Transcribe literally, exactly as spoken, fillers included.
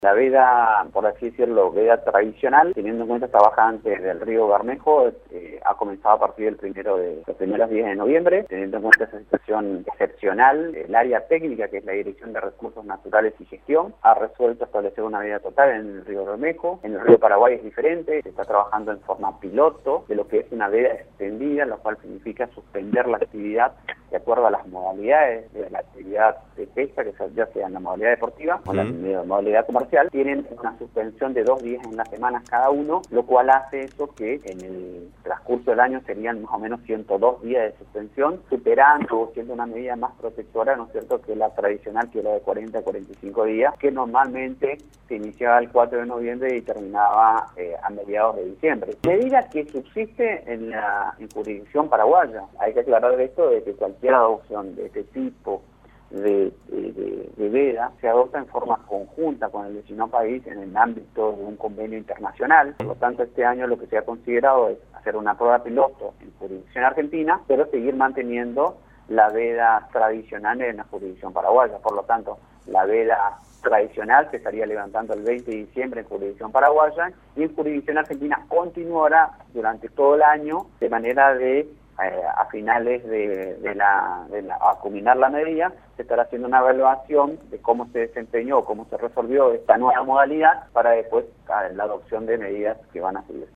La veda, por así decirlo, veda tradicional, teniendo en cuenta esta bajante del río Bermejo, eh, ha comenzado a partir del primero de los primeros días de noviembre, teniendo en cuenta esa situación excepcional. El área técnica, que es la Dirección de Recursos Naturales y Gestión, ha resuelto establecer una veda total en el río Bermejo. En el río Paraguay es diferente, se está trabajando en forma piloto de lo que es una veda extendida, lo cual significa suspender la actividad de acuerdo a las modalidades de la actividad de pesca, que ya sea en la modalidad deportiva o en la modalidad comercial. Tienen una suspensión de dos días en las semanas cada uno, lo cual hace eso que en el transcurso del año serían más o menos ciento dos días de suspensión, superando o siendo una medida más protectora, ¿no es cierto?, que la tradicional, que era de cuarenta a cuarenta y cinco días, que normalmente se iniciaba el cuatro de noviembre y terminaba eh, a mediados de diciembre. Medida que subsiste en la en jurisdicción paraguaya. Hay que aclarar esto de que cualquier adopción de este tipo de, de, de, de veda se adopta en forma conjunta con el vecino país en el ámbito de un convenio internacional. Por lo tanto, este año lo que se ha considerado es hacer una prueba piloto en jurisdicción argentina, pero seguir manteniendo la veda tradicional en la jurisdicción paraguaya. Por lo tanto, la veda tradicional se estaría levantando el veinte de diciembre en jurisdicción paraguaya y en jurisdicción argentina continuará durante todo el año, de manera de eh, a finales de, de, la, de la, a culminar la medida, se estará haciendo una evaluación de cómo se desempeñó, cómo se resolvió esta nueva modalidad para después la adopción de medidas que van a seguir.